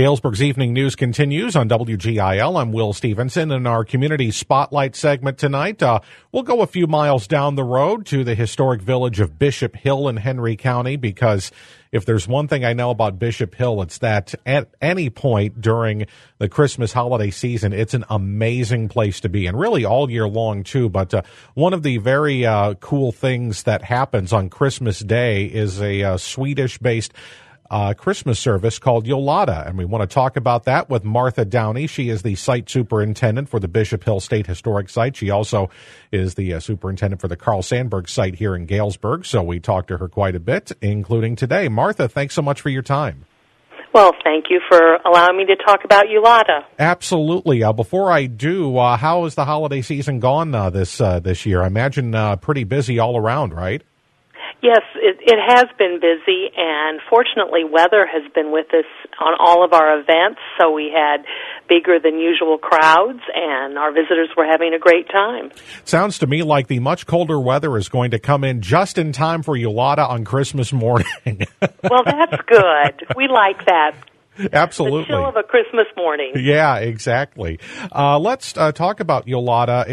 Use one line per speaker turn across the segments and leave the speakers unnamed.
Galesburg's Evening News continues on WGIL. I'm Will Stevenson. In our Community Spotlight segment tonight, we'll go a few miles down the road to the historic village of Bishop Hill in Henry County, because if there's one thing I know about Bishop Hill, it's that at any point during the Christmas holiday season, it's an amazing place to be, and really all year long, too. But one of the very cool things that happens on Christmas Day is a Swedish-based Christmas service called Jolada, and we want to talk about that with Martha Downey. She is the site superintendent for the Bishop Hill State Historic Site. She also is the superintendent for the Carl Sandburg site here in Galesburg, so we talked to her quite a bit, including today. Martha, thanks so much for your time.
Well, thank you for allowing me to talk about Jolada.
Absolutely. Before I do, how has the holiday season gone this year? I imagine pretty busy all around, right?
Yes, it has been busy, and fortunately weather has been with us on all of our events, so we had bigger than usual crowds, and our visitors were having a great time.
Sounds to me like the much colder weather is going to come in just in time for Jolada on Christmas morning.
Well, that's good. We like that.
Absolutely.
The chill of a Christmas morning.
Yeah, exactly. Let's talk about Jolada.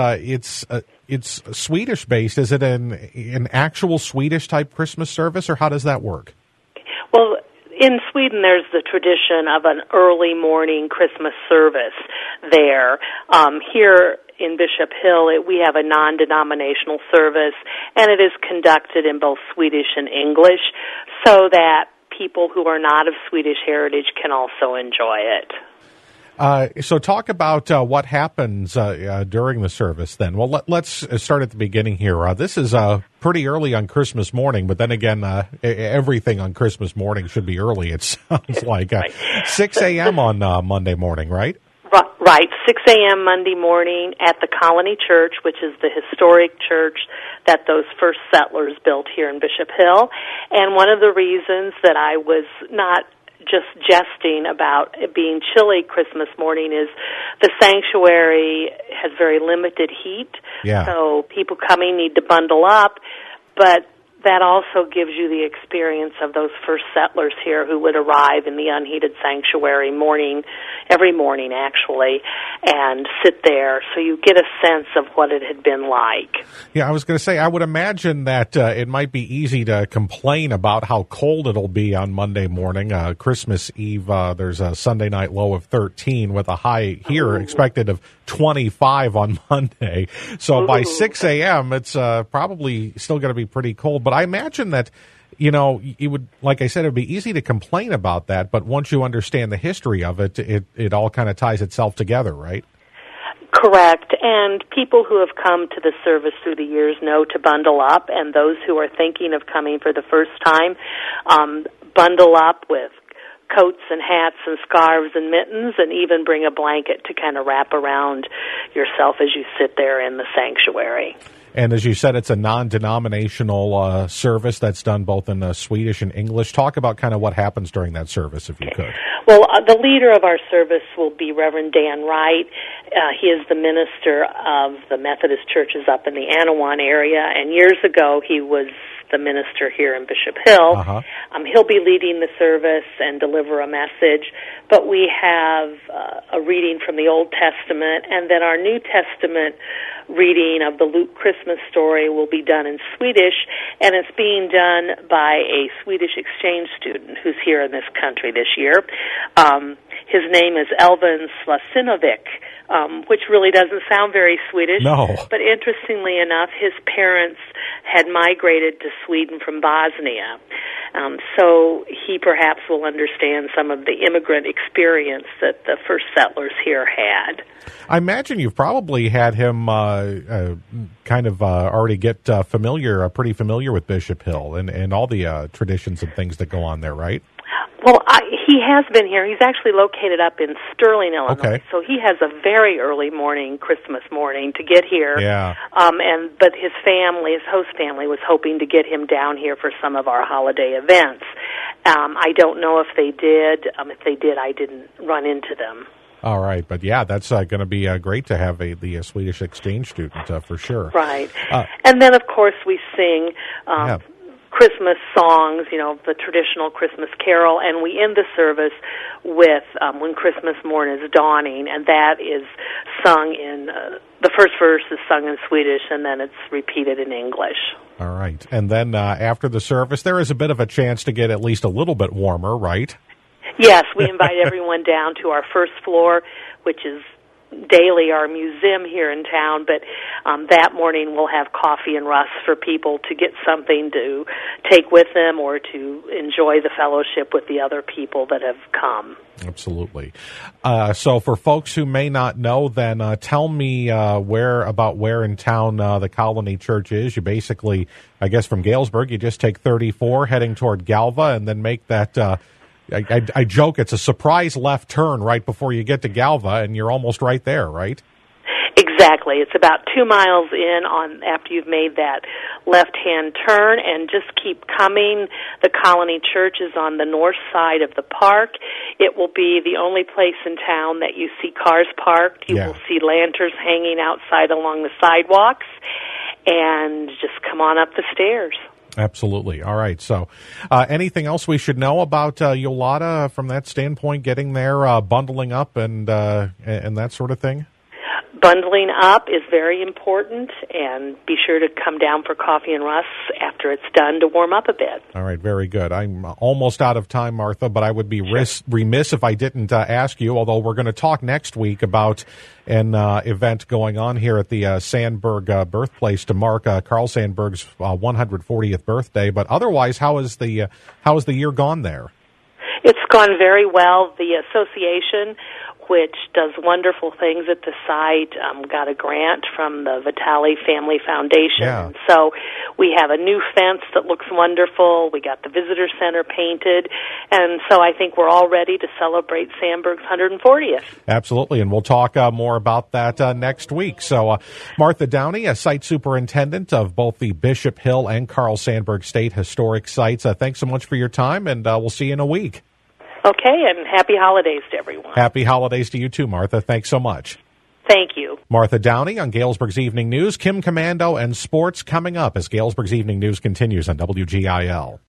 It's Swedish based. Is it an actual Swedish type Christmas service, or how does that work?
Well, in Sweden, there's the tradition of an early morning Christmas service there. Here in Bishop Hill, we have a non-denominational service, and it is conducted in both Swedish and English, so that people who are not of Swedish heritage can also enjoy it.
So talk about what happens during the service then. Well, let's start at the beginning here. This is pretty early on Christmas morning, but then again, everything on Christmas morning should be early, it sounds like. 6 a.m. on Monday morning, right?
Right, 6 a.m. Monday morning at the Colony Church, which is the historic church that those first settlers built here in Bishop Hill. And one of the reasons that I was not just jesting about it being chilly Christmas morning is the sanctuary has very limited heat.
Yeah.
So people coming need to bundle up, but that also gives you the experience of those first settlers here who would arrive in the unheated sanctuary every morning actually, and sit there. So you get a sense of what it had been like.
Yeah, I was going to say, I would imagine that it might be easy to complain about how cold it'll be on Monday morning. Christmas Eve, there's a Sunday night low of 13 with a high here expected of 25 on Monday. So by 6 a.m., it's probably still going to be pretty cold. But I imagine that, it would, like I said, it would be easy to complain about that. But once you understand the history of it, it all kind of ties itself together, right?
Correct. And people who have come to the service through the years know to bundle up. And those who are thinking of coming for the first time, bundle up with coats and hats and scarves and mittens, and even bring a blanket to kind of wrap around yourself as you sit there in the sanctuary.
And as you said, it's a non-denominational service that's done both in Swedish and English. Talk about kind of what happens during that service, if you could.
Well, the leader of our service will be Reverend Dan Wright. He is the minister of the Methodist churches up in the Anawan area, and years ago he was the minister here in Bishop Hill.
Uh-huh.
He'll be leading the service and deliver a message, but we have a reading from the Old Testament, and then our New Testament reading of the Luke Christmas story will be done in Swedish, and it's being done by a Swedish exchange student who's here in this country this year. His name is Elvin Slasinovic, which really doesn't sound very Swedish.
No.
But interestingly enough, his parents had migrated to Sweden from Bosnia. So he perhaps will understand some of the immigrant experience that the first settlers here had.
I imagine you've probably had him already get pretty familiar with Bishop Hill and all the traditions and things that go on there, right?
Well, he has been here. He's actually located up in Sterling, Illinois.
Okay.
So he has a very early morning, Christmas morning, to get here.
Yeah.
But his host family, was hoping to get him down here for some of our holiday events. I don't know if they did. If they did, I didn't run into them.
All right, but yeah, that's going to be great to have the Swedish exchange student for sure.
Right, and then of course we sing Christmas songs, the traditional Christmas carol, and we end the service with When Christmas Morn is Dawning, and that is sung in, the first verse is sung in Swedish, and then it's repeated in English.
All right. And then after the service, there is a bit of a chance to get at least a little bit warmer, right?
Yes, we invite everyone down to our first floor, which is daily our museum here in town, but that morning we'll have coffee and rusk for people to get something to take with them or to enjoy the fellowship with the other people that have come.
Absolutely. So for folks who may not know, then tell me where in town the Colony Church is. You basically, I guess from Galesburg, you just take 34 heading toward Galva and then make that I joke it's a surprise left turn right before you get to Galva, and you're almost right there, right?
Exactly. It's about 2 miles in after you've made that left-hand turn, and just keep coming. The Colony Church is on the north side of the park. It will be the only place in town that you see cars parked. You will see lanterns hanging outside along the sidewalks, and just come on up the stairs.
Absolutely. All right. So anything else we should know about Yolata from that standpoint, getting there, bundling up and that sort of thing?
Bundling up is very important, and be sure to come down for coffee and rusk after it's done to warm up a bit.
All right, very good. I'm almost out of time, Martha, but I would be remiss if I didn't ask you, although we're going to talk next week about an event going on here at the Sandburg birthplace to mark Carl Sandburg's 140th birthday. But otherwise, how has the year gone there?
It's gone very well. The association, which does wonderful things at the site, got a grant from the Vitale Family Foundation.
Yeah.
And so we have a new fence that looks wonderful. We got the visitor center painted. And so I think we're all ready to celebrate Sandburg's 140th.
Absolutely, and we'll talk more about that next week. So Martha Downey, a site superintendent of both the Bishop Hill and Carl Sandburg State Historic Sites, thanks so much for your time, and we'll see you in a week.
Okay, and happy holidays to everyone.
Happy holidays to you too, Martha. Thanks so much.
Thank you.
Martha Downey on Galesburg's Evening News. Kim Commando and sports coming up as Galesburg's Evening News continues on WGIL.